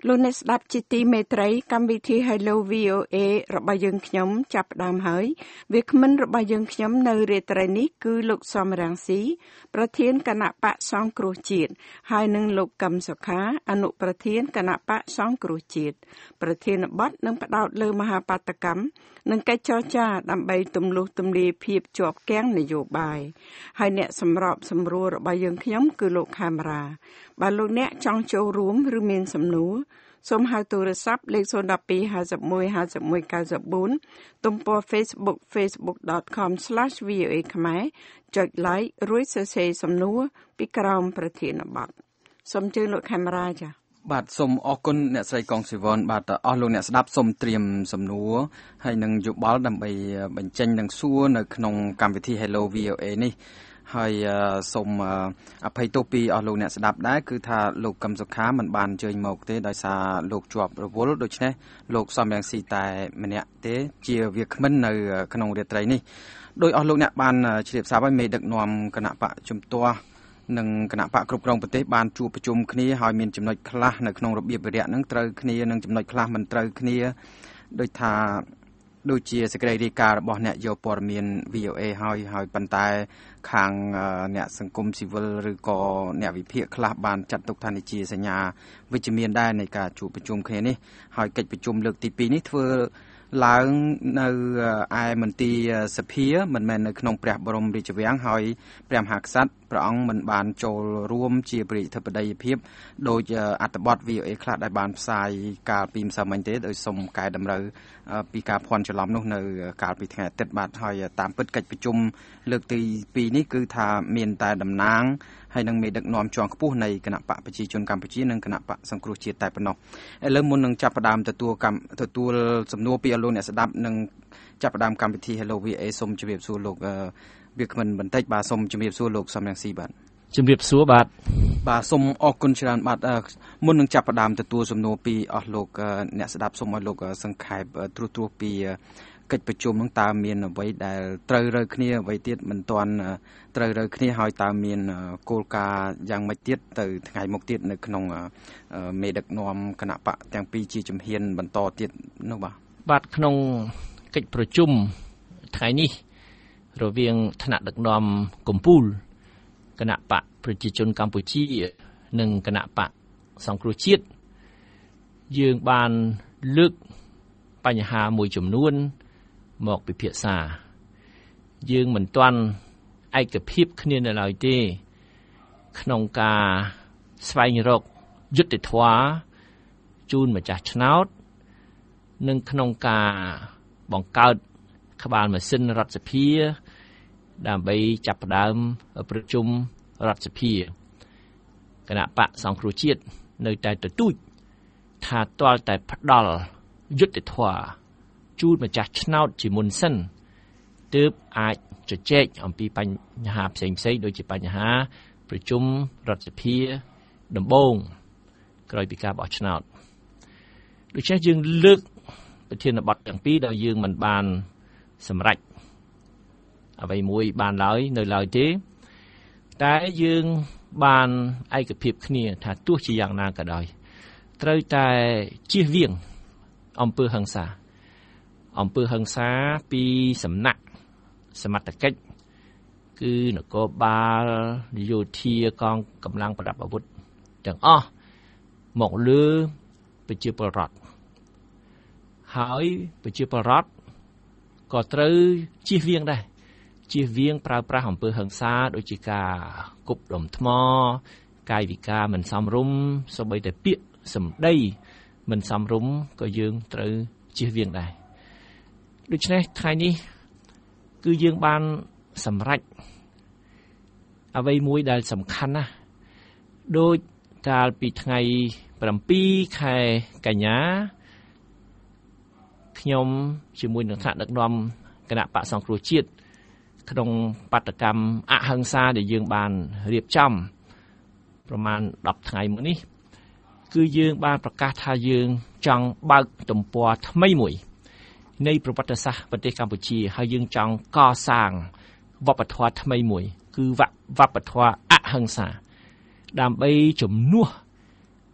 លោកអ្នកស្ដាប់ជាទីមេត្រីកម្មវិធី Hello VOA របស់យើងខ្ញុំចាប់ផ្ដើមហើយវាគ្មិនរបស់យើងខ្ញុំនៅរាត្រីនេះគឺលោកសំរាំងស៊ីប្រធានគណៈបកសង្គ្រោះជាតិហើយនិងលោកកឹមសុខាអនុប្រធានគណៈបកសង្គ្រោះជាតិប្រធានបទនឹងផ្ដោតលើមហាបាតុកម្មនិងកិច្ចចរចាដើម្បីទម្លុះទម្លាយភាពជាប់គាំងនយោបាយហើយអ្នកសម្របសម្រួលរបស់យើងខ្ញុំគឺលោកខេមរាបើលោកអ្នកចង់ចូលរួមឬមានសំណួរសូមហៅទូរស័ព្ទលេខ012 51 51 94ទំព័រ Facebook facebook.com/voa ខ្មែរចុច like រួចសរសេរសំណួរពីក្រោមប្រធានបទសូមជឿលោកខេមរាចា៎បាទសូមអរគុណអ្នកស្រីកងស៊ីវ៉ាន់បាទអស់លោកអ្នកស្ដាប់សូមត្រៀមសំណួរហើយនឹងយោបល់ដើម្បីបញ្ចេញនិងសួរនៅក្នុងកម្មវិធី Hello VOA នេះហើយសូមអភ័យទោសពីអស់លោកអ្នកស្ដាប់ដែរគឺថាលោកកឹមសុខាមិនបានអញ្ជើញមកទេដោយសារលោកជាប់រវល់ដូច្នេះលោកសំរងស៊ីតែម្នាក់ទេជាវាគ្មិននៅក្នុងរាត្រីនេះដោយអស់លោកអ្នកបានជ្រាបស្រាប់ហើយមេដឹកនាំគណៈបកជំទាស់និងគណៈបកគ្រប់គ្រងប្រទេសបានជួបប្រជុំគ្នាហើយមានចំណុចខ្លះនៅក្នុងរបៀបវិរៈនឹងត្រូវគ្នានិងចំណុចខ្លះមិនត្រូវគ្នាដូចជាសេចក្តីរាយការណ៍របស់អ្នកយកព័ត៌មាន VOA ហើយប៉ុន្តែខាងអ្នកសង្គមស៊ីវិលឬក៏អ្នកវិភាគខ្លះបានចាត់ទុកថានេះជាសញ្ញាវិជ្ជមានដែរនៃការជួបប្រជុំគ្នានេះហើយកិច្ចប្រជុំលើកទី2នេះធ្វើឡើងនៅឯមន្ទីរសភាមិនមែននៅក្នុងព្រះបរមរាជវាំងហើយព្រះមហាក្សត្រព្រះអង្គមិនបានចូលរួមជាព្រះអធិបតីភាពដោយអត្ថបទ VOA ខ្លះដែលបានផ្សាយកាលពីម្សិលមិញទេដោយសូមកែតម្រូវពីការភ័ន្តច្រឡំនោះនៅកាលពីថ្ងៃអាទិត្យបាទហើយតាមពិតកិច្ចប្រជុំលើកទី2នេះគឺថាមានតែតំណាងហើយនឹងមេដឹកនាំជាន់ខ្ពស់នៃគណៈបកប្រជាជនកម្ពុជានិងគណៈបកសង្គ្រោះជាតិតែប៉ុណ្ណោះឥឡូវមុននឹងចាប់ផ្ដើមទទួលសំណួរពីអស់លោកអ្នកស្ដាប់និងចាប់ផ្ដើមកម្មវិធី Hello VOA សូមជម្រាបសួរលោកវាគ្មិនបន្តិចបាទសូមជម្រាបសួរលោកសំរងស៊ីបាទជម្រាបសួរបាទសូមអរគុណច្រើនបាទមុននឹងចាប់ផ្ដើមទទួលសំណួរពីអស់លោកអ្នកស្ដាប់សូមឲ្យលោកសង្ខេបត្រួសពីកិច្ចប្រជុំនោះតើមានអ្វីដែលត្រូវរើគ្នាអ្វីទៀតមិនទាន់ត្រូវរើគ្នាហើយតើមានគោលការណ៍យ៉ាងម៉េចទៀតទៅថ្ងៃមុខទៀតនៅក្នុងមេដឹកនាំគណៈបកទាំងពីរជាជំហានបន្តទៀតនោះបាទក្នុងកិច្ចប្រជុំថ្ងៃនេះរវាងថ្នាក់ដឹកនាំកម្ពុជាគណៈបកប្រជាជនកម្ពុជានិងគណៈបកសង្គ្រោះជាតិយើងបានលើកបញ្ហាមួយចំនួនមកពិភាក្សាយើងមិនទាន់ឯកភាពគ្នានៅឡើយទេក្នុងការស្វែងរកយុត្តិធម៌ជូនម្ចាស់ឆ្នោតនិងក្នុងការបង្កើតក្បាលម៉ាស៊ីនរដ្ឋសភាដើម្បីចាប់ផ្ដើមប្រជុំរដ្ឋសភាគណៈបកសង្គ្រោះជាតិនៅតែទទូចថាទាល់តែផ្ដល់យុត្តិធម៌ជូនម្ចាស់ឆ្នោតជាមុនសិនទើបអាចជជែកអំពីបញ្ហាផ្សេងៗដូចជាបញ្ហាប្រជុំរដ្ឋសភាដំបូងក្រោយពីការបោះឆ្នោតដូច្នេះយើងលើកប្រធានបទទាំងពីរដែលយើងមិនបានសម្រេចអ្វីមួយបាននៅឡើយទេតែយើងបានឯកភាពគ្នាថាទោះជាយ៉ាងណាក៏ដោយត្រូវតែជៀសវាងអំពើហិង្សាពីសំណាក់សមត្ថកិច្ចគឺនគរបាលយោធាកងកម្លាំងប្រដាប់អាវុធទាំងអស់មកលើប្រជាពលរដ្ឋហើយប្រជាពលរដ្ឋក៏ត្រូវជៀសវាងដែរជៀសវាងប្រើប្រាស់អំពើហិង្សាដូចជាការគប់ដុំថ្មកាយវិការមិនសមរម្យសូម្បីតែពាក្យសម្ដីមិនសមរម្យក៏យើងត្រូវជៀសវាងដែរដូច្នេះថ្ងៃនេះគឺយើងបានសម្រេចអ្វីមួយដែលសំខាន់ណាស់ដូចកាលពីថ្ងៃ7ខែកញ្ញាខ្ញុំជាមួយនឹងថ្នាក់ដឹកនាំគណៈបកសង្គ្រោះជាតិក្នុងបាតកម្មអហិង្សាដែលយើងបានរៀបចំប្រមាណ10ថ្ងៃមុននេះគឺយើងបានប្រកាសថាយើងចង់បើកទំព័រថ្មីមួយនៃប្រវត្តិសាស្ត្រប្រទេសកម្ពុជាហើយយើងចង់កសាងវប្បធម៌ថ្មីមួយគឺវប្បធម៌អហិង្សាដើម្បីជំនួស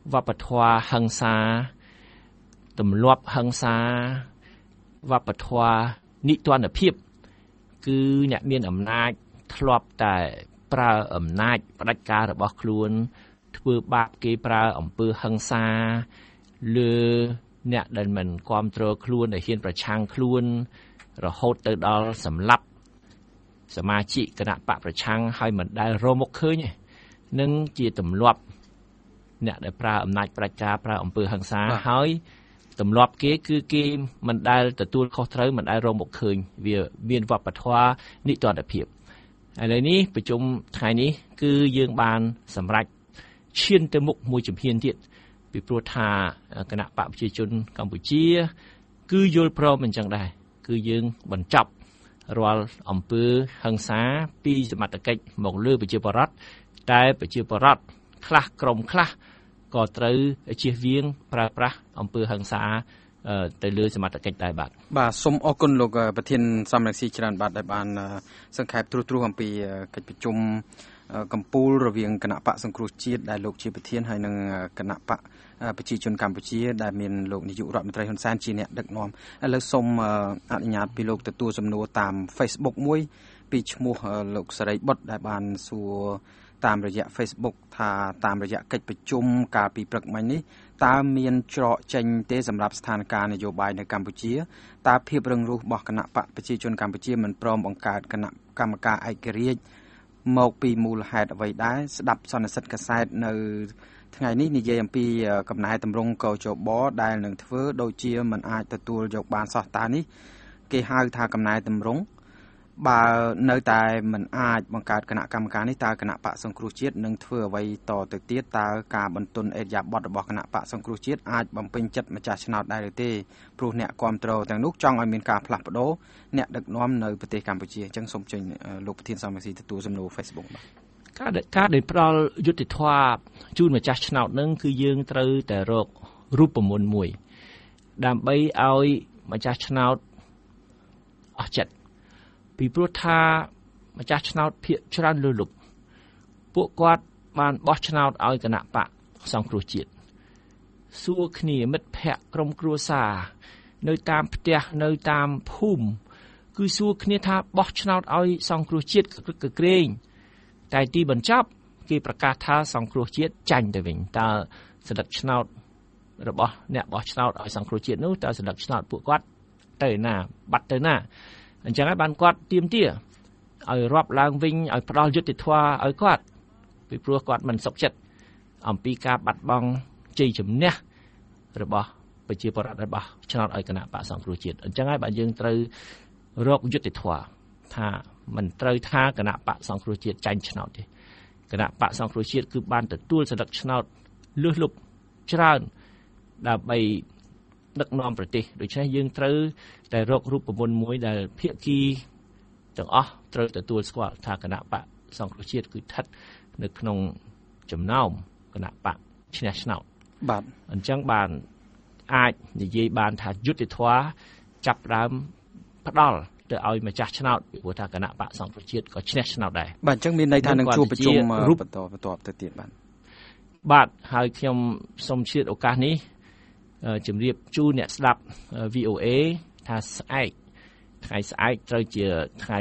វប្បធម៌ហិង្សាទម្លាប់ហិង្សាវប្បធម៌នីតិរដ្ឋភាពគឺអ្នកមានអំណាចធ្លាប់តែប្រើអំណាចផ្ដាច់ការរបស់ខ្លួនធ្វើបាបគេប្រើអំពើហិង្សាលើអ្នកដែលមិនគ្រប់គ្រងខ្លួនដែលហ៊ានប្រឆាំងខ្លួនរហូតទៅដល់សម្លាប់សមាជិកគណៈបកប្រឆាំងហើយមិនដែលរមុខឃើញនឹងជាទម្លាប់អ្នកដែលប្រើអំណាចផ្ដាច់ការប្រើអំពើហិង្សាហើយទម្លាប់គេគឺគេមិនដែលទទួលខុសត្រូវមិនដែលរមុខឃើញវាមានវប្បធម៌នីតិរដ្ឋភាពឥឡូវនេះប្រជុំថ្ងៃនេះគឺយើងបានសម្រេចឈានទៅមុខមួយជំហានទៀតពីព្រោះថាគណៈបកប្រជាជនកម្ពុជាគឺយល់ព្រមអញ្ចឹងដែរគឺយើងបញ្ចប់រាល់អំពើហិង្សាពីសមត្ថកិច្ចមកលើប្រជាពលរដ្ឋតែប្រជាពលរដ្ឋខ្លះក្រុមខ្លះក៏ត្រូវជៀសវាងប្រើប្រាស់អំពើហិង្សាទៅលើសមត្ថកិច្ចដែរបាទសូមអរគុណលោកប្រធានសំរងស៊ីច្រើនបាទដែលបានសង្ខេបត្រួសអំពីកិច្ចប្រជុំកម្ពុជារវាងគណៈបកសង្គ្រោះជាតិដែលលោកជាប្រធានហើយនិងគណៈបកប្រជាជនកម្ពុជាដែលមានលោកនាយករដ្ឋមន្ត្រីហ៊ុនសែនជាអ្នកដឹកនាំឥឡូវសូមអនុញ្ញាតពីលោកទទួលសំណួរតាម Facebook មួយពីឈ្មោះលោកសេរីបុត្រដែលបានសួរតាមរយៈ Facebook ថាតាមរយៈកិច្ចប្រជុំកាលពីព្រឹកមិញនេះតើមានច្រកចេញទេសម្រាប់ស្ថានភាពនយោបាយនៅកម្ពុជាតើភាពរឹងរូសរបស់គណៈបកប្រជាជនកម្ពុជាមិនព្រមបង្កើតគណៈកម្មការឯករាជ្យមកពីមូលហេតុអ្វីដែរស្ដាប់សន្និសីទកាសែតនៅថ្ងៃនេះនិយាយអំពីកំណែតម្រង់កោជបដែលនឹងធ្វើដូចជាមិនអាចទទួលយកបានសោះតើនេះគេហៅថាកំណែតម្រង់បើនៅតែមិនអាចបង្កើតគណៈកម្មការនេះតើគណៈបកសង្គ្រោះជាតិនឹងធ្វើអ្វីតទៅទៀតតើការបន្ទន់អេរយាប័តរបស់គណៈបកសង្គ្រោះជាតិអាចបំពេញចិត្តម្ចាស់ឆ្នោតដែរឬទេព្រោះអ្នកគ្រប់គ្រងទាំងនោះចង់ឲ្យមានការផ្លាស់ប្ដូរអ្នកដឹកនាំនៅប្រទេសកម្ពុជាអញ្ចឹងសូមជើញលោកប្រធានសមាជិកទទួលសំណួរ Facebook បាទការដែលផ្ដល់យុត្តិធម៌ជូនម្ចាស់ឆ្នោតនឹងគឺយើងត្រូវតែរករូបមន្តមួយដើម្បីឲ្យម្ចាស់ឆ្នោតអស់ចិត្តពីព្រោះថាម្ចាស់ឆ្នោតភាគច្រើនលើលុបពួកគាត់បានបោះឆ្នោតឲ្យគណៈបកសង្គ្រោះជាតិសួរគ្នាមិត្តភ័ក្តិក្រុមគ្រួសារនៅតាមផ្ទះនៅតាមភូមិគឺសួរគ្នាថាបោះឆ្នោតឲ្យសង្គ្រោះជាតិកក្រែងតែទីបញ្ចប់គេប្រកាសថាសង្គ្រោះជាតិចាញ់ទៅវិញតើសន្លឹកឆ្នោតរបស់អ្នកបោះឆ្នោតឲ្យសង្គ្រោះជាតិនោះតើសន្លឹកឆ្នោតពួកគាត់ទៅណាបាត់ទៅណាអញ្ចឹងហើយបានគាត់ទាមទារឲ្យរាប់ឡើងវិញឲ្យផ្ដល់យុត្តិធម៌ឲ្យគាត់ពីព្រោះគាត់មិនសុខចិត្តអំពីការបាត់បង់ជ័យជំនះរបស់ប្រជាពលរដ្ឋរបស់ឆ្នោតឲ្យគណៈបកសង្គ្រោះជាតិអញ្ចឹងហើយបាទយើងត្រូវរកយុត្តិធម៌ថាមិនត្រូវថាគណៈបកសង្គ្រោះជាតិចាញ់ឆ្នោតទេគណៈបកសង្គ្រោះជាតិគឺបានទទួលសន្លឹកឆ្នោតលើសលប់ច្រើនដើម្បីដឹកនាំប្រទេសដូច្នេះយើងត្រូវតែរករូបមន្តមួយដែលភាគីទាំងអស់ត្រូវទទួលស្គាល់ថាគណៈបកសង្គ្រោះជាតិគឺស្ថិតនៅក្នុងចំណោមគណៈបកឈ្នះឆ្នោតបាទអញ្ចឹងបានអាចនិយាយបានថាយុត្តិធម៌ចាប់ផ្ដើមផ្ដល់ទៅឲ្យម្ចាស់ឆ្នោតពីព្រោះថាគណៈបកសង្គ្រោះជាតិក៏ឈ្នះឆ្នោតដែរបាទអញ្ចឹងមានន័យថានឹងជួបប្រជុំបន្តទៅទៀតបាទហើយខ្ញុំសូមជម្រាបឱកាសនេះជម្រាបជូនអ្នកស្ដាប់ VOA ថាថ្ងៃស្អែកត្រូវជាថ្ងៃ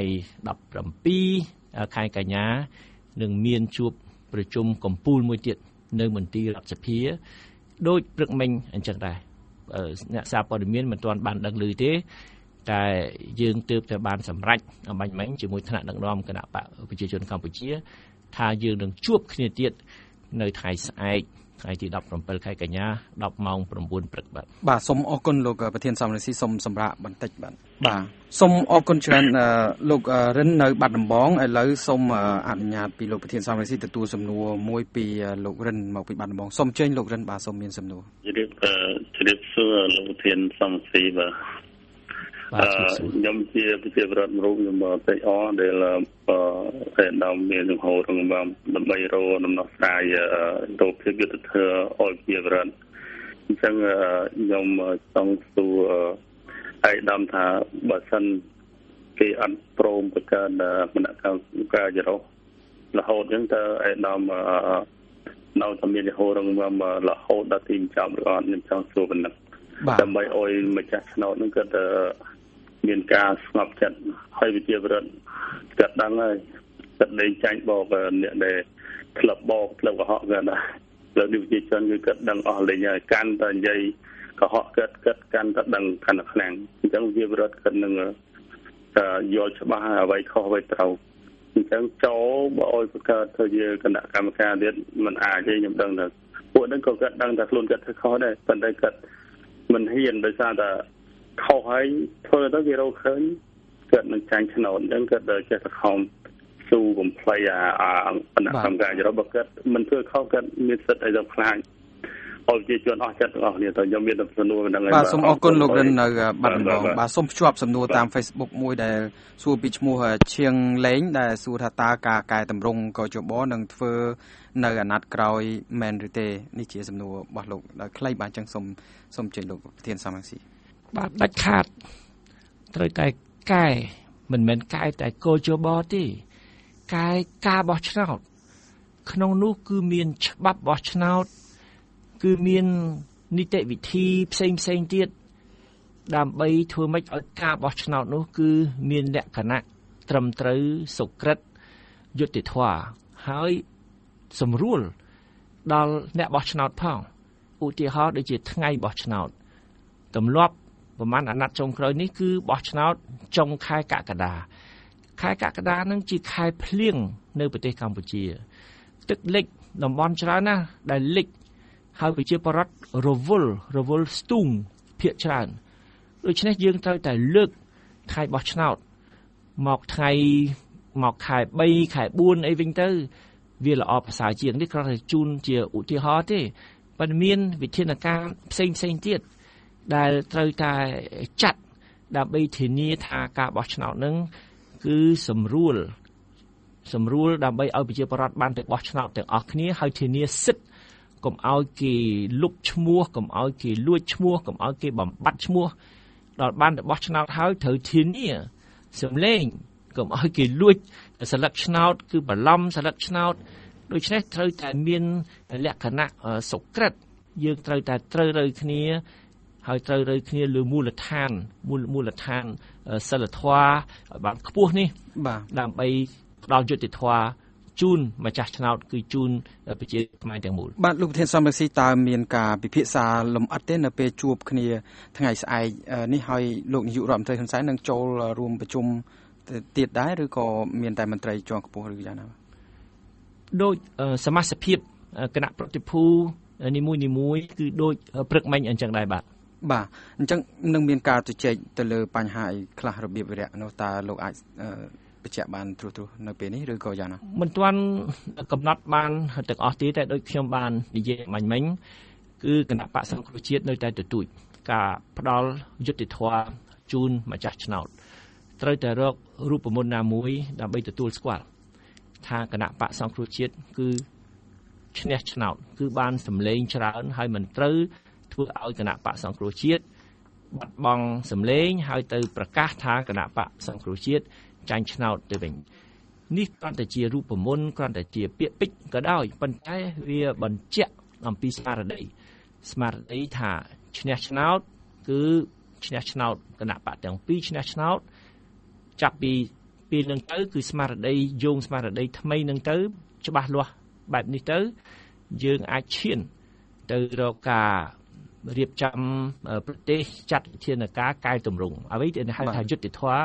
17ខែកញ្ញានឹងមានជួបប្រជុំកំពូលមួយទៀតនៅមន្ទីររដ្ឋសភាដោយព្រឹកមិញអញ្ចឹងដែរអ្នកសារព័ត៌មានមិនទាន់បានដឹងឮទេតែយើងទើបតែបានសម្រេចបាញ់មិញជាមួយថ្នាក់ដឹកនាំគណៈបកប្រជាជនកម្ពុជាថាយើងនឹងជួបគ្នាទៀតនៅថ្ងៃស្អែកថ្ងៃទី17ខែកញ្ញា 10 ម៉ោង 9 ព្រឹកបាទសូមអរគុណលោកប្រធានសំរងស៊ីសូមសម្រាប់បន្តិចបាទសូមអរគុណច្រើនលោករិននៅបាត់ដំបងឥឡូវសូមអនុញ្ញាតពីលោកប្រធានសំរងស៊ីទទួលសំណួរមួយពីលោករិនមកពីបាត់ដំបងសូមអញ្ជើញលោករិនបាទសូមមានសំណួរជម្រាបសួរលោកប្រធានសំរងស៊ីបាទខ្ញុំជាប្រជាប្រដ្ឋរូបខ្ញុំតែអដែលតែដល់មាននឹងហៅរងបានដើម្បីរកដំណោះស្រាយរកភាពយុត្តិធម៌ឲ្យប្រជាប្រដ្ឋអញ្ចឹងខ្ញុំចង់សួរឲ្យដំថាបើសិនគេអត់ព្រមបង្កើតគណៈកម្មការចរោះរហូតអញ្ចឹងតើឯកឧត្តមនៅតែមានរហូតរហូតដល់ទីចំឬអត់ខ្ញុំចង់សួរប៉ុណ្ណឹងដើម្បីឲ្យម្ចាស់ឆ្នោតនឹងគាត់មានការស្ងប់ចិត្តហើយវិជាប្រដ្ឋគាត់ដឹងហើយគាត់លេងចាញ់បោកអ្នកដែលក្លឹបបោកក្លឹបកុហកគាត់ដែរលើវិជាជនគឺគាត់ដឹងអស់លេងហើយកាន់តែនិយាយកុហកគាត់កាន់តែដឹងកាន់តែខ្លាំងអញ្ចឹងវិជាប្រដ្ឋគាត់នឹងយល់ច្បាស់ហើយអ្វីខុសអ្វីត្រូវអញ្ចឹងចូលបើឲ្យបង្កើតធ្វើជាគណៈកម្មការទៀតមិនអាចទេខ្ញុំដឹងថាពួកហ្នឹងក៏គាត់ដឹងថាខ្លួនគាត់ធ្វើខុសដែរប៉ុន្តែគាត់មិនហ៊ានដោយសារតែខុសហើយធ្វើទៅគេរកឃើញគាត់នឹងចាញ់ឆ្នោតអញ្ចឹងគាត់ចេះតែខំស៊ូកំភ្លៃគណៈកម្មការរបស់គាត់មិនធ្វើខុសគាត់មានសិទ្ធិអីទៅខ្លាចឲ្យជាជនអស់ចិត្តទាំងអស់គ្នាតើខ្ញុំមានសំណួរមិនដឹងបាទសូមអរគុណលោករិននៅបាត់ដំបងបាទសូមភ្ជាប់សំណួរតាម Facebook មួយដែលសួរពីឈ្មោះឈៀងលេងដែលសួរថាតើការកែតម្រង់កជបនឹងធ្វើនៅអាណត្តិក្រោយមែនឬទេនេះជាសំណួររបស់លោកដែលខ្លីបាទអញ្ចឹងសូមជើញលោកប្រធានសមាជិកបាទដាច់ខាតត្រូវតែកែមិនមែនកែតែកជបទេកែការបោះឆ្នោតក្នុងនោះគឺមានច្បាប់បោះឆ្នោតគឺមាននីតិវិធីផ្សេងទៀតដើម្បីធ្វើម៉េចឲ្យការបោះឆ្នោតនោះគឺមានលក្ខណៈត្រឹមត្រូវសុក្រិតយុត្តិធម៌ហើយសម្រួលដល់អ្នកបោះឆ្នោតផងឧទាហរណ៍ដូចជាថ្ងៃបោះឆ្នោតទម្លាប់ប្រហែលអាណត្តិចុងក្រោយនេះគឺបោះឆ្នោតចុងខែកក្កដានឹងជាខែភ្លៀងនៅប្រទេសកម្ពុជាទឹកលិចតំបន់ច្រើនណាស់ដែលលិចហើយប្រជាពលរដ្ឋរវល់ស្ទូងភាគច្រើនដូច្នេះយើងត្រូវតែលើកថ្ងៃបោះឆ្នោតមកខែ3ខែ4អីវិញទៅវាល្អប្រសើរជាងនេះគ្រាន់តែជូនជាឧទាហរណ៍ទេប៉ុន្តែមានវិធានការផ្សេងទៀតដែលត្រូវតែចាត់ដើម្បីធានាថាការបោះឆ្នោតនឹងគឺសម្រួលដើម្បីឲ្យប្រជាពលរដ្ឋបានទៅបោះឆ្នោតទាំងអស់គ្នាហើយធានាសិទ្ធិកុំឲ្យគេលុបឈ្មោះកុំឲ្យគេលួចឈ្មោះកុំឲ្យគេបំបត្តិឈ្មោះដល់បានទៅបោះឆ្នោតហើយត្រូវធានាសម្លេងកុំឲ្យគេលួចស្លឹកឆ្នោតគឺបន្លំស្លឹកឆ្នោតដូច្នេះត្រូវតែមានលក្ខណៈសុក្រិតយើងត្រូវតែត្រូវរើគ្នាហើយត្រូវរើគ្នាលើមូលដ្ឋានសិលធម៌ឲ្យបានខ្ពស់នេះបាទដើម្បីផ្ដល់យុត្តិធម៌ជូនម្ចាស់ឆ្នោតគឺជូនប្រជាខ្មែរទាំងមូលបាទលោកប្រធានសមាជិកតើមានការពិភាក្សាលម្អិតទេនៅពេលជួបគ្នាថ្ងៃស្អែកនេះហើយលោកនាយករដ្ឋមន្ត្រីហ៊ុនសែននឹងចូលរួមប្រជុំទៀតដែរឬក៏មានតែមន្ត្រីជាន់ខ្ពស់ឬយ៉ាងណាដូចសមាជិកគណៈប្រតិភូនីមួយគឺដូចព្រឹកមិញអញ្ចឹងដែរបាទអញ្ចឹងនឹងមានការជជែកទៅលើបញ្ហាអីខ្លះរបៀបវិរៈនោះតើលោកអាចបញ្ជាក់បានត្រួសនៅពេលនេះឬក៏យ៉ាងណាមិនទាន់កំណត់បានទាំងអស់ទេតែដូចខ្ញុំបាននិយាយមិញគឺគណៈបក្សសង្គ្រោះជាតិនៅតែទទូចការផ្ដល់យុត្តិធម៌ជូនម្ចាស់ឆ្នោតត្រូវតែរករូបមន្តណាមួយដើម្បីទទួលស្គាល់ថាគណៈបក្សសង្គ្រោះជាតិគឺឈ្នះឆ្នោតគឺបានសម្លេងច្រើនហើយមិនត្រូវធ្វើឲ្យគណៈបក្សសង្គ្រោះជាតិបាត់បង់សម្លេងហើយទៅប្រកាសថាគណៈបក្សសង្គ្រោះជាតិចាញ់ឆ្នោតទៅវិញនេះគ្រាន់តែជារូបមន្តគ្រាន់តែជាពាក្យពេចន៍ក៏ដោយប៉ុន្តែវាបញ្ជាក់អំពីស្មារតីថាឈ្នះឆ្នោតគឺឈ្នះឆ្នោតគណៈបក្សទាំងពីរឈ្នះឆ្នោតចាប់ពីពេលនឹងទៅគឺស្មារតីយោងស្មារតីថ្មីនឹងទៅច្បាស់លាស់បែបនេះទៅយើងអាចឈានទៅរកការរៀបចំប្រទេសចាត់វិធានការកែតម្រង់អ្វីដែលហៅថាយុត្តិធម៌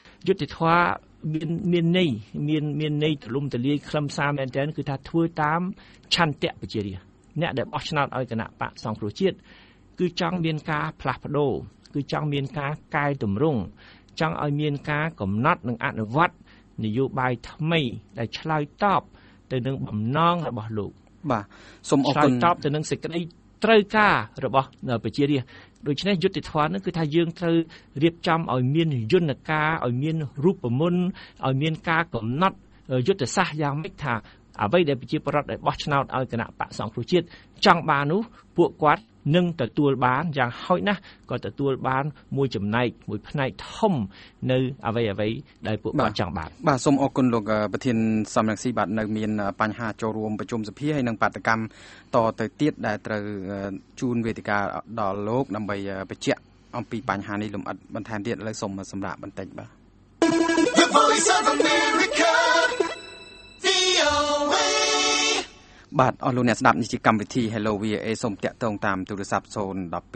មានន័យមានន័យទូលំទូលាយខ្លឹមសារមែនទែនគឺថាធ្វើតាមឆន្ទៈប្រជារាស្ត្រអ្នកដែលបោះឆ្នោតឲ្យគណៈបក្សសង្គ្រោះជាតិគឺចង់មានការផ្លាស់ប្ដូរគឺចង់មានការកែតម្រង់ចង់ឲ្យមានការកំណត់និងអនុវត្តនយោបាយថ្មីដែលឆ្លើយតបទៅនឹងបំណងរបស់លោកបាទសូមអរគុណឆ្លើយតបទៅនឹងសេចក្តីត្រូវការរបស់ប្រជារាស្ត្រដូច្នេះយុត្តិធម៌នោះគឺថាយើងត្រូវរៀបចំឲ្យមានយន្តការឲ្យមានរូបមន្តឲ្យមានការកំណត់យុទ្ធសាស្ត្រយ៉ាងម៉េចថាអ្វីដែលប្រជាពលរដ្ឋដែលបោះឆ្នោតឲ្យគណៈបក្សសង្គ្រោះជាតិចង់បាននោះពួកគាត់នឹងទទួលបានយ៉ាងហោចណាស់ក៏ទទួលបានមួយចំណែកមួយផ្នែកធំនៅអ្វីដែលពួកគាត់ចង់បានបាទសូមអរគុណលោកប្រធានសំរងស៊ីបាទនៅមានបញ្ហាចូលរួមប្រជុំសភាហើយនឹងបាតកម្មតទៅទៀតដែលត្រូវជូនវេទិកាដល់លោកដើម្បីបញ្ជាក់អំពីបញ្ហានេះលំអិតបន្ថែមទៀតឥឡូវសូមសម្រាប់បន្តិចបាទ The Voice of America VOA បាទអស់លោកអ្នកស្ដាប់នេះជាកម្មវិធី Hello VOA សូមតាក់ទងតាមទូរស័ព្ទ012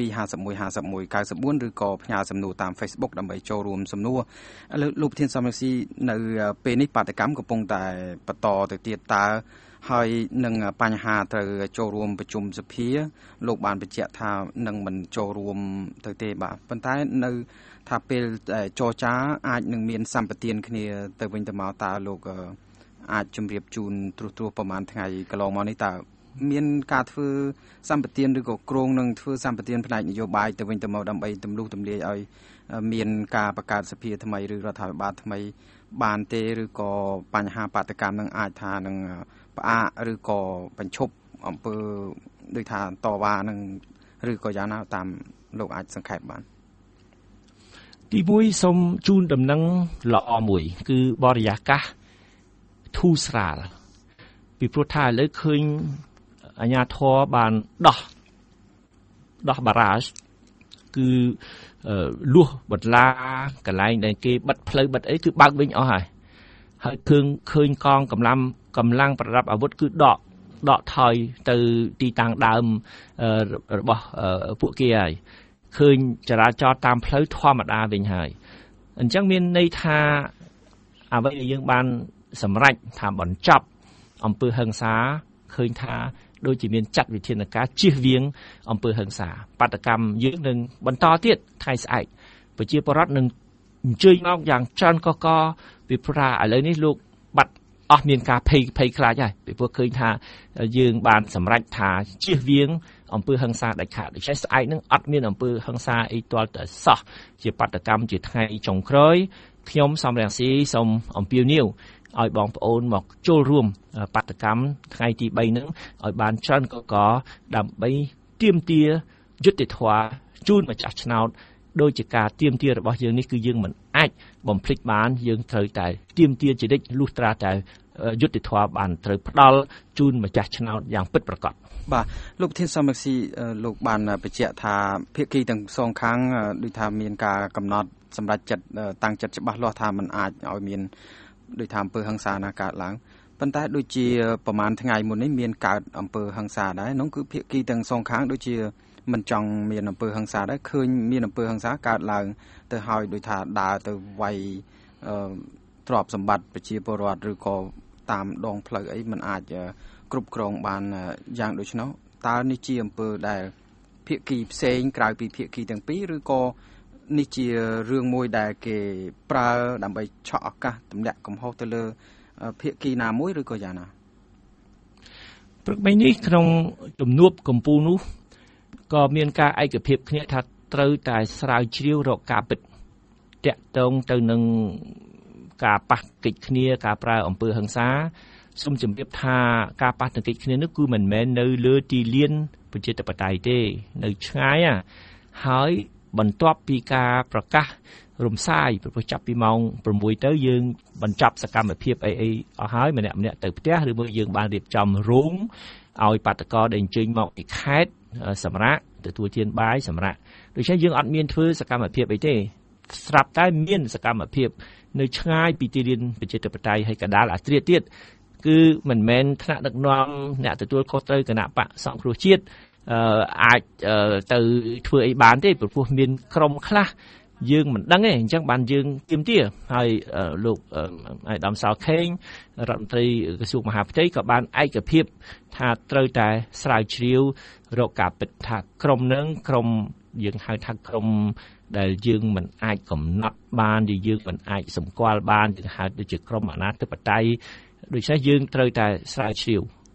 51 51 94ឬក៏ផ្ញើសំណួរតាម Facebook ដើម្បីចូលរួមសំណួរឥឡូវលោកប្រធានសំរងស៊ីនៅពេលនេះបាតកម្មកំពុងតែបន្តទៅទៀតតើហើយនឹងបញ្ហាត្រូវចូលរួមប្រជុំសភាលោកបានបញ្ជាក់ថានឹងមិនចូលរួមទៅទេបាទប៉ុន្តែនៅថាពេលចរចាអាចនឹងមានសម្បទានគ្នាទៅវិញទៅមកតើលោកអាចជម្រាបជូនត្រួសប្រហែលថ្ងៃកន្លងមកនេះតើមានការធ្វើសម្បទានឬក៏គ្រោងនឹងធ្វើសម្បទានផ្នែកនយោបាយទៅវិញទៅមកដើម្បីទម្លុះទម្លាយឲ្យមានការបង្កើតសភាថ្មីឬរដ្ឋាភិបាលថ្មីបានទេឬក៏បញ្ហាបាតកម្មនឹងអាចថានឹងផ្អាកឬក៏បញ្ឈប់អំពើដូចថាតវ៉ានឹងឬក៏យ៉ាងណាតាមលោកអាចសង្ខេបបានទីមួយសូមជូនដំណឹងល្អមួយគឺបរិយាកាសធូរស្រាលពីព្រោះថាឥឡូវឃើញអាជ្ញាធរបានដោះបារ៉ាសគឺលួសបន្លាកន្លែងដែលគេបិទផ្លូវបិទអីគឺបើកវិញអស់ហើយឃើញកងកម្លាំងប្រដាប់អាវុធគឺដកថយទៅទីតាំងដើមរបស់ពួកគេហើយឃើញចរាចរណ៍តាមផ្លូវធម្មតាវិញហើយអញ្ចឹងមានន័យថាអ្វីដែលយើងបានសម្រេចថាបញ្ចប់អំពើហិង្សាឃើញថាដូចជាមានចាត់វិធានការជៀសវាងអំពើហិង្សាបាតកម្មយើងនឹងបន្តទៀតថ្ងៃស្អែកប្រជាពលរដ្ឋនឹងអញ្ជើញមកយ៉ាងច្រើនកកពីព្រោះថាឥឡូវនេះលោកបាត់អស់មានការភ័យខ្លាចហើយពីព្រោះឃើញថាយើងបានសម្រេចថាជៀសវាងអំពើហិង្សាដាច់ខាតដូច្នេះស្អែកនឹងអត់មានអំពើហិង្សាអីទាល់តែសោះជាបាតកម្មជាថ្ងៃចុងក្រោយខ្ញុំសំរងស៊ីសូមអំពាវនាវឲ្យបងប្អូនមកចូលរួមបាតកម្មថ្ងៃទី3ហ្នឹងឲ្យបានច្រើនកកដើម្បីទាមទារយុត្តិធម៌ជូនម្ចាស់ឆ្នោតដោយជាការទាមទាររបស់យើងនេះគឺយើងមិនអាចបំភ្លេចបានយើងត្រូវតែទាមទារជានិច្ចលុះត្រាតែយុត្តិធម៌បានត្រូវផ្ដល់ជូនម្ចាស់ឆ្នោតយ៉ាងពិតប្រាកដបាទលោកប្រធានសំរងស៊ីលោកបានបញ្ជាក់ថាភាគីទាំងសងខាងដូចថាមានការកំណត់សម្រាប់ចិត្តតាំងចិត្តច្បាស់លាស់ថាมันអាចឲ្យមានដោយថាអំពើហិង្សាណាកើតឡើងប៉ុន្តែដូចជាប្រហែលថ្ងៃមុននេះមានកើតអំពើហិង្សាដែរនោះគឺភាគីទាំងសងខាងដូចជាមិនចង់មានអំពើហិង្សាដែរឃើញមានអំពើហិង្សាកើតឡើងទៅហើយដូចថាដើរទៅវាយទ្រព្យសម្បត្តិប្រជាពលរដ្ឋឬក៏តាមដងផ្លូវអីมันអាចគ្រប់គ្រងបានយ៉ាងដូច្នោះតើនេះជាអំពើដែលភាគីផ្សេងក្រៅពីភាគីទាំងពីរឬក៏នេះជារឿងមួយដែលគេប្រើដើម្បីឆក់ឱកាសទម្លាក់កំហុសទៅលើភាគីណាមួយឬក៏យ៉ាងណាព្រឹកមិញនេះក្នុងជំនួបកម្ពុជានោះក៏មានការឯកភាពគ្នាថាត្រូវតែស្រាវជ្រាវរកការពិតតាក់ទងទៅនឹងការប៉ះទង្គិចគ្នាការប្រើអំពើហិង្សាសូមជម្រាបថាការប៉ះទង្គិចគ្នានោះគឺមិនមែននៅលើទីលានប្រជាធិបតេយ្យទេនៅឆ្ងាយហើយបន្ទាប់ពីការប្រកាសរំសាយព្រោះចាប់ពីម៉ោង6ទៅយើងបញ្ចប់សកម្មភាពអីអស់ហើយម្នាក់ទៅផ្ទះឬមួយយើងបានរៀបចំរោងឲ្យបាតកោដែលអញ្ជើញមកពីខេត្តសម្រាប់ទទួលទានបាយសម្រាប់ដូច្នេះយើងអត់មានធ្វើសកម្មភាពអីទេស្រាប់តែមានសកម្មភាពនៅឆ្ងាយពីទីលានប្រជាធិបតេយ្យហើយកណ្ដាលអាត្រាទៀតគឺមិនមែនថ្នាក់ដឹកនាំអ្នកទទួលខុសត្រូវគណៈបកសង្គ្រោះជាតិអាចទៅធ្វើអីបានទេព្រោះមានក្រុមខ្លះយើងមិនដឹងទេអញ្ចឹងបានយើងទាមទារហើយលោកអាយដាមសៅខេងរដ្ឋមន្ត្រីក្រសួងមហាផ្ទៃក៏បានឯកភាពថាត្រូវតែស្រាវជ្រាវរកការពិតថាក្រុមនឹងក្រុមយើងហៅថាក្រុមដែលយើងមិនអាចកំណត់បានឬយើងមិនអាចសម្គាល់បានយើងហៅដូចជាក្រុមអាណាធិបតេយ្យដូច្នេះយើងត្រូវតែស្រាវជ្រាវ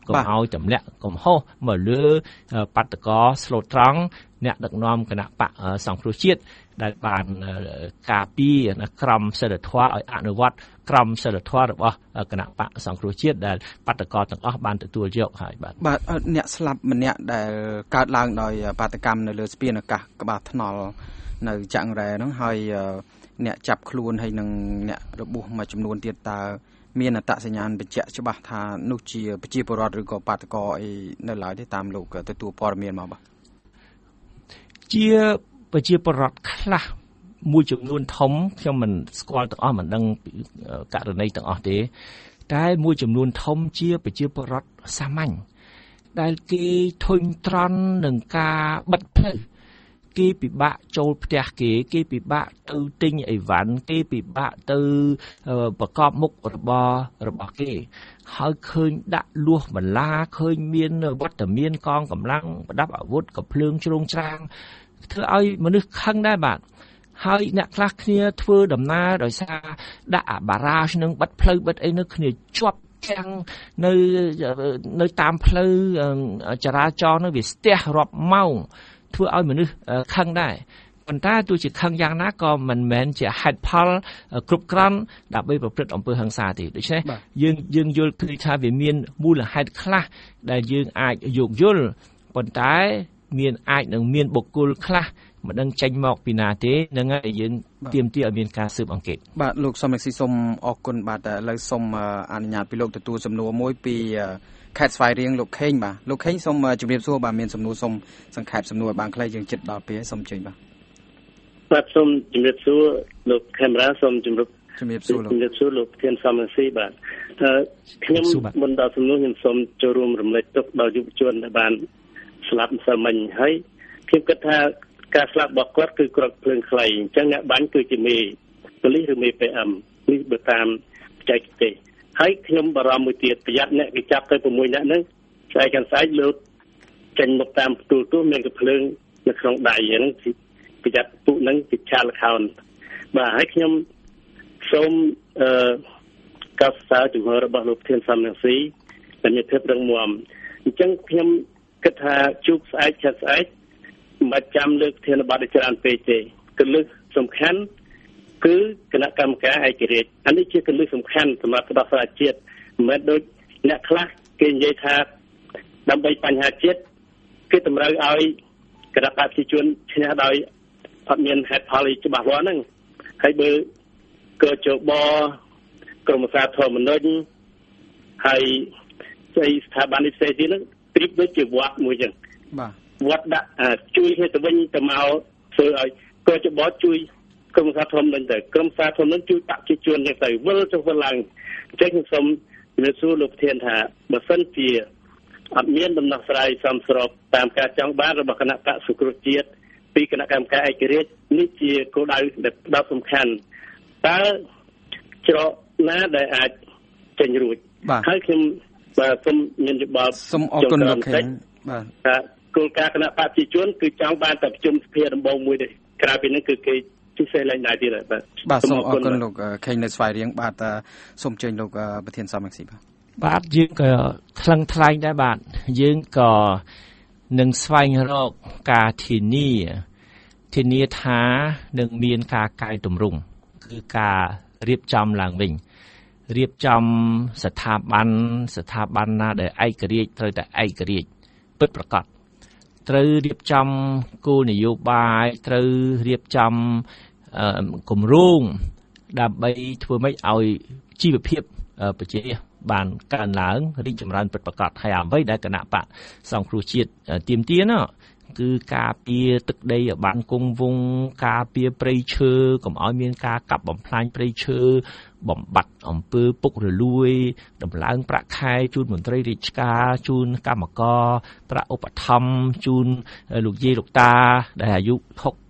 កុំឲ្យទម្លាក់កំហុសមកលើបាតកោស្លូតត្រង់អ្នកដឹកនាំគណៈបកសង្គ្រោះជាតិដែលបានការពារក្រមសីលធម៌ឲ្យអនុវត្តក្រមសីលធម៌របស់គណៈបកសង្គ្រោះជាតិដែលបាតកោទាំងអស់បានទទួលយកហើយបាទអ្នកស្លាប់ម្នាក់ដែលកើតឡើងដោយបាតកម្មនៅលើស្ពានអាកាសក្បាលថ្នល់នៅចាក់រ៉ែហ្នឹងហើយអ្នកចាប់ខ្លួនហើយនឹងអ្នករបួសមួយចំនួនទៀតតើមានអត្តសញ្ញាណបញ្ជាក់ច្បាស់ថានោះជាប្រជាពលរដ្ឋឬក៏បាតកោអីនៅឡើយទេតាមលោកទទួលព័ត៌មានមកបាទជាប្រជាពលរដ្ឋខ្លះមួយចំនួនធំខ្ញុំមិនស្គាល់ទាំងអស់មិនដឹងករណីទាំងអស់ទេតែមួយចំនួនធំជាប្រជាពលរដ្ឋសាមញ្ញដែលគេធុញត្រន់នឹងការបិទផ្លូវគេពិបាកចូលផ្ទះគេពិបាកទៅទិញអីវ៉ាន់គេពិបាកទៅប្រកបមុខរបស់គេហើយឃើញដាក់លួសបន្លាឃើញមានវត្តមានកងកម្លាំងប្រដាប់អាវុធកំភ្លើងជ្រោងច្រាងធ្វើឲ្យមនុស្សខឹងដែរបាទហើយអ្នកខ្លះគ្នាធ្វើដំណើរដោយសារដាក់អាបារ៉ាសនឹងបិទផ្លូវបិទអីនៅគ្នាជាប់ចាំងនៅតាមផ្លូវចរាចរណ៍នោះវាស្ទះរាប់ម៉ោងធ្វើឲ្យមនុស្សខឹងដែរប៉ុន្តែទោះជាខឹងយ៉ាងណាក៏មិនមែនជាហេតុផលគ្រប់គ្រាន់ដើម្បីប្រព្រឹត្តអំពើហិង្សាទេដូច្នេះយើងយល់ឃើញថាវាមានមូលហេតុខ្លះដែលយើងអាចយោគយល់ប៉ុន្តែអាចនឹងមានបុគ្គលខ្លះមិនដឹងចេញមកពីណាទេនឹងហើយយើងទាមទារឲ្យមានការស៊ើបអង្កេតបាទលោកសំរងស៊ីសូមអរគុណបាទឥឡូវសូមអនុញ្ញាតពីលោកទទួលសំណួរមួយពីខេត្តស្វាយរៀងលោកខេងបាទលោកខេងសូមជម្រាបសួរបាទមានសំណួរសូមសង្ខេបសំណួរបានខ្លីយើងជិតដល់ពេលសូមជើញបាទសូមជម្រាបសួរលោកកាមេរ៉ាសូមជម្រាបសួរលោកធានសំរងស៊ីបាទខ្ញុំមុនដល់សំណួរខ្ញុំសូមចូលរួមរំលែកទុក្ខដល់យុវជនដែលបានស្លាប់ម្សិលមិញហើយខ្ញុំគិតថាការស្លាប់របស់គាត់គឺគ្រាប់ភ្លើងខ្លីអញ្ចឹងអ្នកបាញ់គឺជាមេប៉ូលីសឬមេ PM នេះបើតាមបច្ចេកទេសហើយខ្ញុំបារម្ភមួយទៀតប្រយ័ត្នអ្នកគេចាប់ទៅ6នាក់ហ្នឹងស្អែកកាន់ស្អែកលើចេញមកតាមផ្ទូលទូមានកំភ្លើងនៅក្នុងដៃហ្នឹងប្រយ័ត្នពួកហ្នឹងជាឆាលខោនបាទហើយខ្ញុំសូមកោតសរសើរជំហររបស់លោកធានសំរងស៊ីដែលមានភាពរឹងមាំអញ្ចឹងខ្ញុំគិតថាជូកស្អែកឆាត់ស្អែកមិនចាំលើកធានបទច្រើនពេកទេគន្លឹះសំខាន់គឺគណៈកម្មការឯករាជ្យអានេះជាគន្លឹះសំខាន់សម្រាប់ដោះស្រាយជាតិមិនមែនដូចអ្នកខ្លះគេនិយាយថាដើម្បីបញ្ហាជាតិគេតម្រូវឲ្យគណៈបព្វជិជនឈ្នះដោយអត់មានហេតុផលច្បាស់លាស់ហ្នឹងហើយបើកជបក្រមសារធម្មនុញ្ញហើយស្ថាប័នផ្សេងទៀតហ្នឹងប្រៀបដូចជាវត្តមួយចឹងបាទវត្តដាក់ជួយគ្នាទៅវិញទៅមកធ្វើឲ្យកជបជួយក្រមសារធម្មនុញ្ញទៅក្រមសារធម្មនុញ្ញជួយបព្វជិជនចឹងទៅវិលចុះវិលឡើងអញ្ចឹងខ្ញុំសូមជំរាបសួរលោកប្រធានថាបើសិនជាអត់មានដំណោះស្រាយសមស្របតាមការចង់បានរបស់គណៈបក្សសង្គ្រោះជាតិពីគណៈកម្មការឯករាជ្យនេះជាគោលដៅដែលផ្ដោតសំខាន់តើច្រកណាដែលអាចចេញរួចហើយខ្ញុំបាទសូមមានយោបល់សូមអរគុណលោកខេងបាទថាគោលការណ៍គណៈបព្វជិជនគឺចង់បានតែប្រជុំសភាដំបូងមួយទេក្រៅពីនេះគឺគេពិសេសឡើងដែរទៀតបាទសូមអរគុណលោកខេងនៅស្វាយរៀងបាទសូមអញ្ជើញលោកប្រធានសមាជិកបាទយើងក៏ថ្លឹងថ្លែងដែរបាទយើងក៏នឹងស្វែងរកការធានាថានឹងមានការកែតម្រង់គឺការរៀបចំឡើងវិញរៀបចំស្ថាប័នណាដែលឯករាជ្យត្រូវតែឯករាជ្យពិតប្រាកដត្រូវរៀបចំគោលនយោបាយត្រូវរៀបចំគម្រោងដើម្បីធ្វើម៉េចឲ្យជីវភាពប្រជាបានកើនឡើងរីកចម្រើនពិតប្រាកដហើយអ្វីដែលគណៈបកសង្គ្រោះជាតិទាមទារនោះគឺការពារទឹកដីឲ្យបានគង់វង្សការពារព្រៃឈើកុំឲ្យមានការកាប់បំផ្លាញព្រៃឈើបំបត្តិអំពើពុករលួយដំឡើងប្រាក់ខែជូនមន្ត្រីរាជការជូនកម្មករប្រាក់ឧបត្ថម្ភជូនលោកយាយលោកតាដែលអាយុ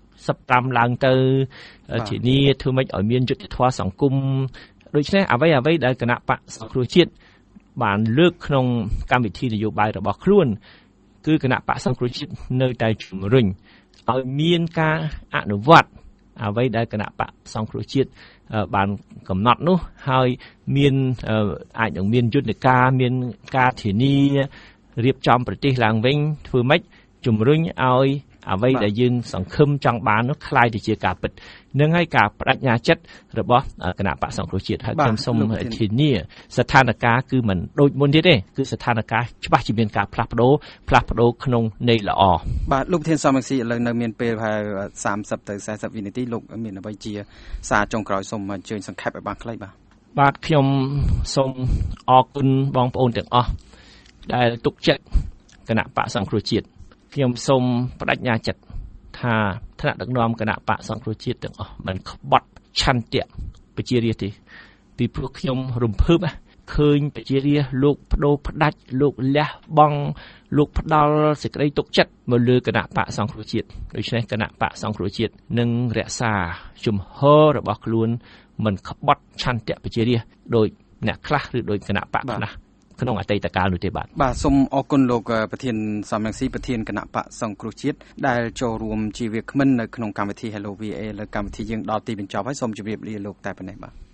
65ឡើងទៅធានាធ្វើម៉េចឲ្យមានយុត្តិធម៌សង្គមដូច្នេះអ្វីដែលគណៈបកសង្គ្រោះជាតិបានលើកក្នុងកម្មវិធីនយោបាយរបស់ខ្លួនគឺគណៈបកសង្គ្រោះជាតិនៅតែជំរុញឲ្យមានការអនុវត្តអ្វីដែលគណៈបកសង្គ្រោះជាតិបានកំណត់នោះហើយមានអាចនឹងមានយន្តការមានការធានារៀបចំប្រទេសឡើងវិញធ្វើម៉េចជំរុញឲ្យអ្វីដែលយើងសង្ឃឹមចង់បាននោះคล้ายទៅជាការពិតនឹងហើយការបដិញ្ញាចិត្តរបស់គណៈបក្សសង្គ្រោះជាតិហើយខ្ញុំសូមធានាស្ថានភាពគឺមិនដូចមុនទៀតទេគឺស្ថានភាពច្បាស់ជាមានការផ្លាស់ប្ដូរក្នុងន័យល្អបាទលោកធានសំរងស៊ីឥឡូវនៅមានពេលប្រហែល30ទៅ40វិនាទីលោកមានអ្វីជាសារចុងក្រោយសូមអញ្ជើញសង្ខេបឲ្យបានខ្លីបាទខ្ញុំសូមអរគុណបងប្អូនទាំងអស់ដែលទុកចិត្តគណៈបក្សសង្គ្រោះជាតិខ្ញុំសូមបដិញ្ញាចិត្តថាថ្នាក់ដឹកនាំគណៈបក្សសង្គ្រោះជាតិទាំងអស់មិនក្បត់ឆន្ទៈប្រជារាស្ត្រទេពីព្រោះខ្ញុំរំភើបឃើញប្រជារាស្ត្រលោកបដូរផ្ដាច់លោកលះបង់លោកផ្ដាល់សេចក្តីទុកចិត្តមកលើគណៈបក្សសង្គ្រោះជាតិដូច្នេះគណៈបក្សសង្គ្រោះជាតិនឹងរក្សាជំហររបស់ខ្លួនមិនក្បត់ឆន្ទៈប្រជារាស្ត្រដោយអ្នកខ្លះឬដោយគណៈបក្សខ្លះក្នុងអតីតកាលនោះទេបាទសូមអរគុណលោកប្រធានសំរងស៊ីប្រធានគណៈបក្សសង្គ្រោះជាតិដែលចូលរួមជាវាគ្មិននៅក្នុងកម្មវិធី Hello VA លើកម្មវិធីយើងដល់ទីបញ្ចប់ហើយសូមជម្រាបលាលោកតែប៉ុណ្ណេះបាទ